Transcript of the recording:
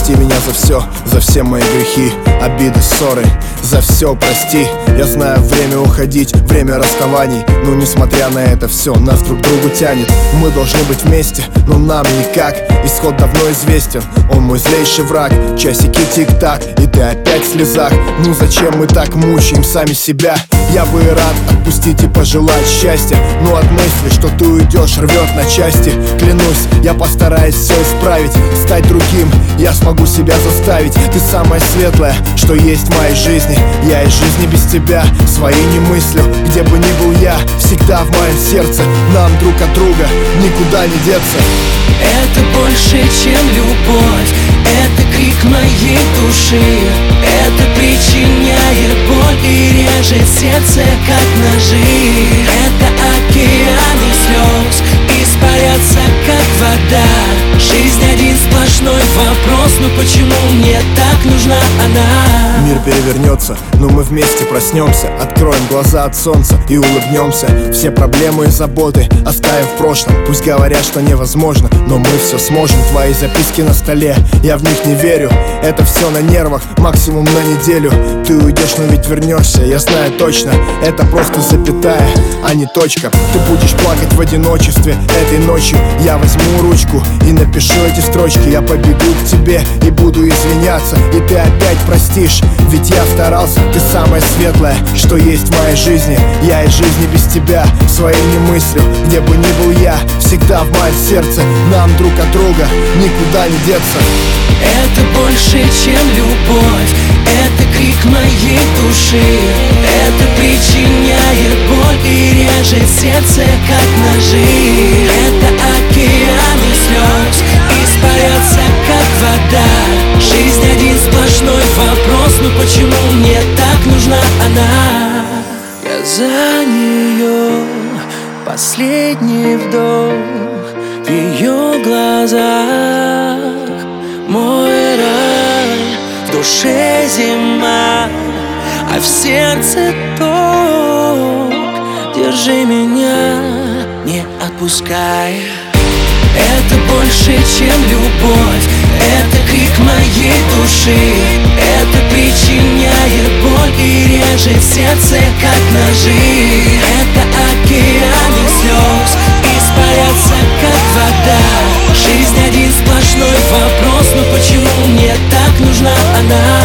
Прости меня за все мои грехи, обиды, ссоры, за все прости. Я знаю, время уходить, время расставаний, но несмотря на это все, нас друг к другу тянет. Мы должны быть вместе, но нам никак. Исход давно известен, он мой злейший враг. Часики тик-так, и ты опять в слезах. Ну зачем мы так мучаем сами себя? Я бы и рад отпустить и пожелать счастья, но от мысли, что ты уйдешь, рвет на части. Клянусь, я постараюсь все исправить, стать другим, я смогу себя заставить. Ты самая светлая, что есть в моей жизни. Я из жизни без тебя своей не мыслю. Где бы ни был я, всегда в моем сердце. Нам друг от друга никуда не деться. Это больше, чем любовь, это крик моей души. Это причиняет боль и режет сердце, как ножи. Это океаны слез, испарятся, как вода. Жизнь один сплошной вопрос, но почему мне так нужна она? Мир перевернется, но мы вместе проснемся. Откроем глаза от солнца и улыбнемся. Все проблемы и заботы оставим в прошлом. Пусть говорят, что невозможно, но мы все сможем. Твои записки на столе, я в них не верю. Это все на нервах, максимум на неделю. Ты уйдешь, но ведь вернешься, я знаю точно. Это просто запятая, а не точка. Ты будешь плакать в одиночестве этой ночью. Я возьму ручку и напишу эти строчки. Я побегу к тебе и буду извиняться, и ты опять простишь. Ведь я старался, ты самая светлая, что есть в моей жизни. Я из жизни без тебя своей не мыслю. Где бы ни был я, всегда в моем сердце. Нам друг от друга никуда не деться. Это больше, чем любовь, это крик моей души. Это причиняет боль и режет сердце, как ножи. Это океаны слез, испарятся, как вода. Жизнь один сплошной вопрос, но почему мне так нужна она? Я за нее, последний вдох в ее глазах. Мой рай, в душе зима, а в сердце ток. Держи меня, не отпускай. Это больше, чем любовь, это крик моей души. Это причиняет боль и режет сердце, как ножи. Это океаны слез, испарятся, как вода. Жизнь один сплошной вопрос, но почему мне так нужна она?